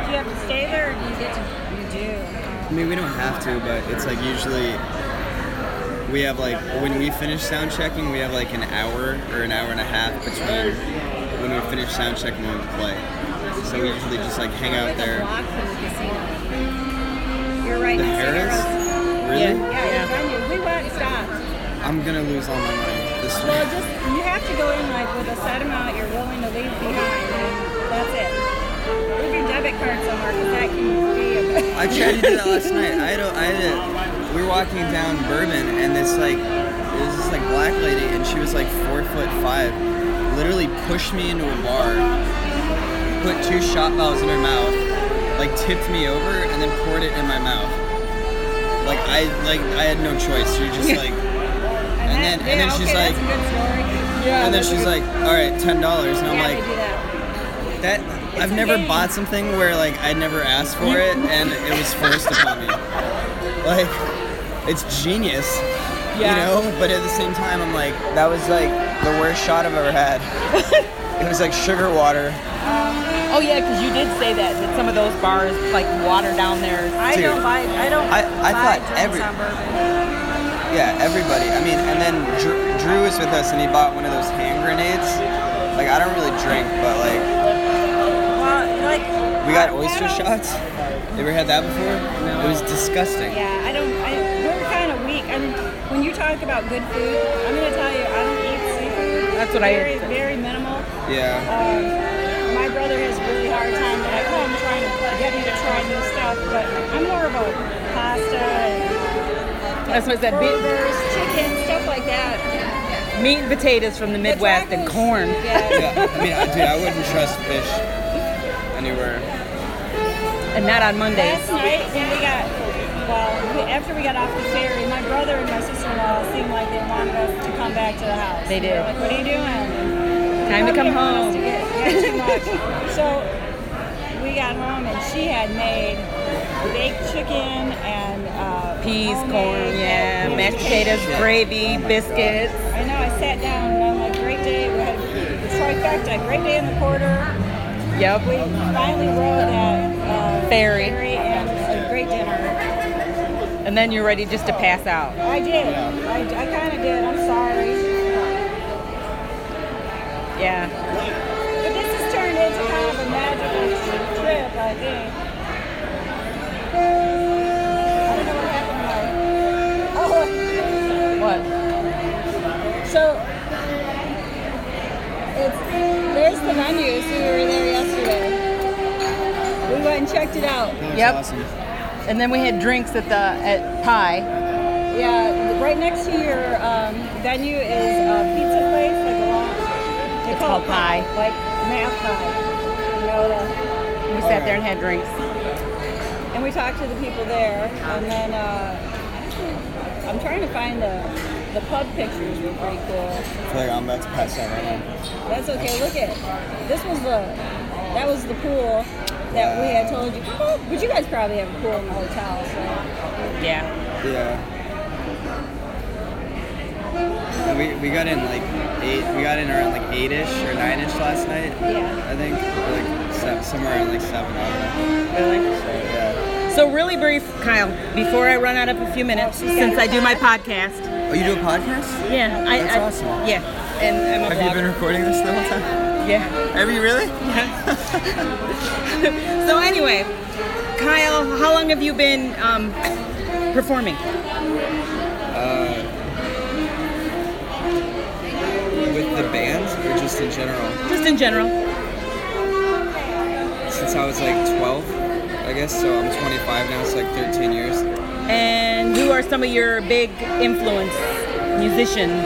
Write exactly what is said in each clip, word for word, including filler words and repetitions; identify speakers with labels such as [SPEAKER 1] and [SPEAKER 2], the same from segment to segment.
[SPEAKER 1] do you have to stay there, or do you get to? You do.
[SPEAKER 2] I mean, we don't have to, but it's like usually we have like when we finish sound checking, we have like an hour or an hour and a half between when we finish sound checking and when we play. So we usually just like hang out there.
[SPEAKER 1] Block from the casino. You're right
[SPEAKER 2] The
[SPEAKER 1] next to
[SPEAKER 2] Harris?
[SPEAKER 1] Harris.
[SPEAKER 2] Really?
[SPEAKER 1] Yeah, yeah. venue. We went and stopped.
[SPEAKER 2] I'm gonna lose all my money this
[SPEAKER 1] Well,
[SPEAKER 2] week.
[SPEAKER 1] just you have to go in like with a set amount you're willing to leave behind, and that's it. Leave your debit card somewhere, because that can be a.
[SPEAKER 2] I tried to do that last night. I had a, I had a, we were walking down Bourbon, and this like, it was this like black lady, and she was like four foot five, literally pushed me into a bar, put two shot bottles in her mouth, like tipped me over, and then poured it in my mouth. Like I like I had no choice. She just like, and then and then she's like, and then she's like, all right, ten dollars, and I'm like, that. I've never bought something where like I never asked for it and it was forced upon me. Like, it's genius,
[SPEAKER 3] yeah.
[SPEAKER 2] you know. But at the same time, I'm like, that was like the worst shot I've ever had. It was like sugar water.
[SPEAKER 3] Oh yeah, because you did say that that some of those bars like water down there.
[SPEAKER 1] I
[SPEAKER 2] Dude,
[SPEAKER 1] don't buy. I don't.
[SPEAKER 2] I, I
[SPEAKER 1] buy
[SPEAKER 2] thought
[SPEAKER 1] drinks
[SPEAKER 2] every
[SPEAKER 1] on bourbon.
[SPEAKER 2] yeah everybody. I mean, and then Drew, Drew was with us and he bought one of those hand grenades. Like I don't really drink, but like.
[SPEAKER 1] Like,
[SPEAKER 2] we got oyster shots. You ever had that before? No. It was disgusting.
[SPEAKER 1] Yeah, I don't. I, we're kind of weak. I mean, when you talk about good food, I'm gonna tell you, I don't eat seafood.
[SPEAKER 3] That's what
[SPEAKER 1] very,
[SPEAKER 3] I.
[SPEAKER 1] Very minimal.
[SPEAKER 2] Yeah.
[SPEAKER 1] Um, my brother has a really hard time at home trying to get me to try new stuff, but I'm more of a pasta and
[SPEAKER 3] That's what I said.
[SPEAKER 1] burgers, chicken, stuff like that.
[SPEAKER 3] Meat and potatoes from the Midwest and corn.
[SPEAKER 1] Yeah.
[SPEAKER 2] Yeah. I mean, I- dude, I wouldn't trust fish anywhere.
[SPEAKER 3] And not on Mondays.
[SPEAKER 1] Last night when we got, well, we, after we got off the ferry, my brother and my sister-in-law seemed like they wanted us to come back to the house.
[SPEAKER 3] They did.
[SPEAKER 1] They were like, what are you doing?
[SPEAKER 3] Time to come home.
[SPEAKER 1] To get, get too much. So we got home and she had made baked chicken and uh,
[SPEAKER 3] Peas,
[SPEAKER 1] homemade-
[SPEAKER 3] corn, yeah, mashed potatoes, gravy, biscuits.
[SPEAKER 1] I know. I sat down and I'm like, great day. We had the trifecta, great day in the quarter.
[SPEAKER 3] Yep.
[SPEAKER 1] We finally rode that uh,
[SPEAKER 3] Ferry.
[SPEAKER 1] and a great dinner.
[SPEAKER 3] And then you're ready just to pass out.
[SPEAKER 1] I did. I, I kind of did. I'm sorry.
[SPEAKER 3] Yeah.
[SPEAKER 1] But this has turned into kind of a magical trip, I think. I don't know what happened.
[SPEAKER 3] What?
[SPEAKER 1] Oh. So, it's, there's the venues. We were there yesterday. We went and checked it out.
[SPEAKER 2] That was
[SPEAKER 3] Yep.
[SPEAKER 2] awesome.
[SPEAKER 3] And then we had drinks at the at Pie.
[SPEAKER 1] Yeah, right next to your um, venue is a pizza place, like a long. They
[SPEAKER 3] It's
[SPEAKER 1] call
[SPEAKER 3] called
[SPEAKER 1] it
[SPEAKER 3] Pie.
[SPEAKER 1] like math pie. You know the.
[SPEAKER 3] We sat there and had drinks.
[SPEAKER 1] And we talked to the people there, and then uh, I'm trying to find the the pub pictures were pretty cool.
[SPEAKER 2] I feel like I'm about to pass out right now.
[SPEAKER 1] That's okay. Look at this was the that was the pool that we had told you. Oh, but you guys probably have a pool in the hotel, so.
[SPEAKER 3] Yeah.
[SPEAKER 2] Yeah. And we we got in like eight. We got in around like eight-ish or nine-ish last night.
[SPEAKER 1] Yeah.
[SPEAKER 2] I think or like se- somewhere around like seven. I don't know.
[SPEAKER 3] Really?
[SPEAKER 2] So yeah.
[SPEAKER 3] So really brief, Kyle, before I run out of a few minutes, since I do my podcast.
[SPEAKER 2] Oh, you do a podcast?
[SPEAKER 3] Yeah. I,
[SPEAKER 2] That's
[SPEAKER 3] I,
[SPEAKER 2] awesome.
[SPEAKER 3] Yeah. And I'm a
[SPEAKER 2] Have you
[SPEAKER 3] blogger.
[SPEAKER 2] been recording this the whole time?
[SPEAKER 3] Yeah.
[SPEAKER 2] Have you really?
[SPEAKER 3] So anyway, Kyle, how long have you been um, performing?
[SPEAKER 2] Uh, with the band or just in general?
[SPEAKER 3] Just in general.
[SPEAKER 2] Since I was like twelve, I guess. So I'm twenty-five now. So like thirteen years.
[SPEAKER 3] And who are some of your big influence musicians?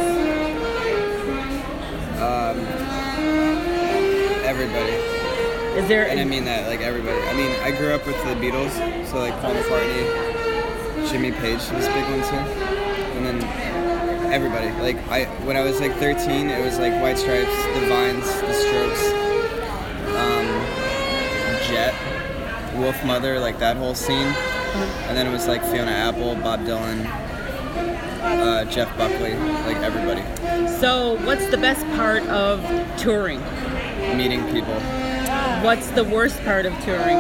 [SPEAKER 2] Um, everybody.
[SPEAKER 3] Is there?
[SPEAKER 2] And I mean that, like everybody. I mean, I grew up with the Beatles, so like Paul McCartney, Jimmy Page was big ones here, and then everybody. Like I, when I was like thirteen, it was like White Stripes, the Vines, the Strokes, um, Jet, Wolf Mother, like that whole scene, and then it was like Fiona Apple, Bob Dylan, uh, Jeff Buckley, like everybody.
[SPEAKER 3] So, what's the best part of touring?
[SPEAKER 2] Meeting people.
[SPEAKER 3] What's the worst part of touring?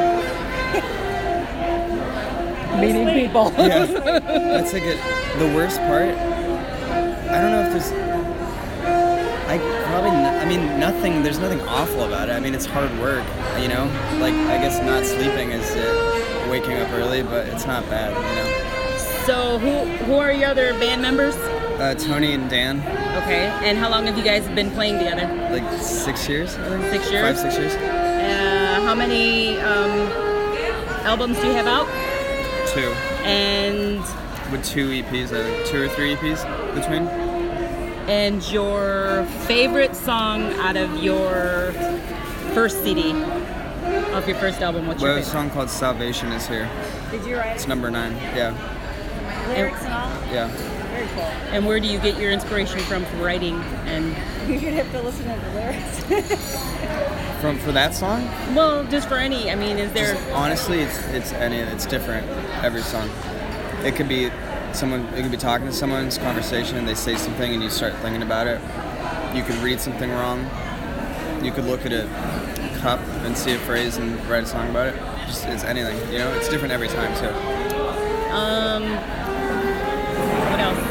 [SPEAKER 3] Meeting people.
[SPEAKER 2] Yeah, that's like a, the worst part. I don't know if there's. I probably. n- I mean, nothing. There's nothing awful about it. I mean, it's hard work. You know, like I guess not sleeping is uh, waking up early, but it's not bad. You know.
[SPEAKER 3] So who who are your other band members?
[SPEAKER 2] Uh, Tony and Dan,
[SPEAKER 3] Okay, and how long have you guys been playing together?
[SPEAKER 2] like six years. I think.
[SPEAKER 3] Six years?
[SPEAKER 2] Five, six years.
[SPEAKER 3] Uh, how many um, albums do you have out?
[SPEAKER 2] Two.
[SPEAKER 3] And
[SPEAKER 2] With two E Ps, I think. Two or three E Ps between.
[SPEAKER 3] and your favorite song out of your first C D of your first album? What's your
[SPEAKER 2] Well, a
[SPEAKER 3] favorite?
[SPEAKER 2] song called Salvation is here.
[SPEAKER 1] Did you write
[SPEAKER 2] It's number nine. Yeah.
[SPEAKER 1] lyrics and all?
[SPEAKER 2] Yeah.
[SPEAKER 1] Very cool.
[SPEAKER 3] And where do you get your inspiration from for writing? And
[SPEAKER 1] You'd have to listen to the lyrics.
[SPEAKER 2] From for that song?
[SPEAKER 3] well, just for any. I mean, is there?
[SPEAKER 2] Just, honestly, it's it's any it's different every song. It could be someone. It could be talking to someone's conversation, and they say something, and you start thinking about it. You could read something wrong. You could look at a cup and see a phrase and write a song about it. Just it's anything. You know, it's different every time too.
[SPEAKER 3] Um, what else?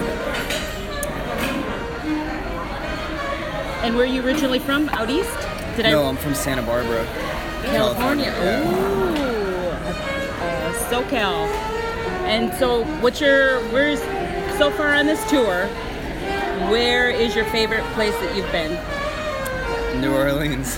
[SPEAKER 3] And where are you originally from? Out east? Did
[SPEAKER 2] No,
[SPEAKER 3] I?
[SPEAKER 2] I'm from Santa Barbara,
[SPEAKER 3] California.
[SPEAKER 2] Yeah.
[SPEAKER 3] Ooh, uh, SoCal. And so, what's your? Where's so far on this tour? Where is your favorite place that you've been?
[SPEAKER 2] New Orleans.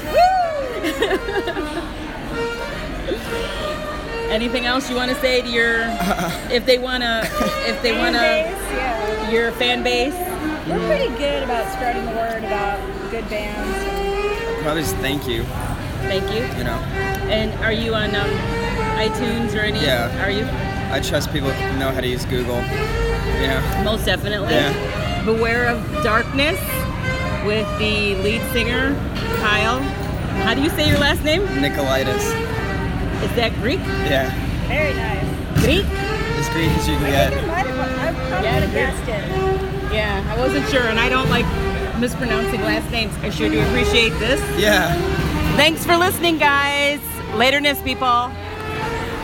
[SPEAKER 3] Anything else you want to say to your? If they wanna, if they
[SPEAKER 1] Fan
[SPEAKER 3] wanna,
[SPEAKER 1] base, yeah.
[SPEAKER 3] your fan base.
[SPEAKER 1] We're pretty good about spreading the word about good bands.
[SPEAKER 2] Probably just thank you.
[SPEAKER 3] Thank you.
[SPEAKER 2] You know,
[SPEAKER 3] And are you on um, iTunes or any?
[SPEAKER 2] Yeah.
[SPEAKER 3] Are you?
[SPEAKER 2] I trust people who know how to use Google. Yeah.
[SPEAKER 3] Most definitely.
[SPEAKER 2] Yeah.
[SPEAKER 3] Beware of Darkness with the lead singer, Kyle. How do you say your last name?
[SPEAKER 2] Nicolaitis.
[SPEAKER 3] Is that Greek?
[SPEAKER 2] Yeah.
[SPEAKER 1] Very nice.
[SPEAKER 3] Greek?
[SPEAKER 2] As Greek as you can
[SPEAKER 1] I think
[SPEAKER 2] get.
[SPEAKER 1] it might have, I probably
[SPEAKER 3] Yeah,
[SPEAKER 1] would have guessed it.
[SPEAKER 3] Yeah, I wasn't sure, and I don't like mispronouncing last names. I sure do appreciate this.
[SPEAKER 2] Yeah.
[SPEAKER 3] Thanks for listening, guys. Laterness, people.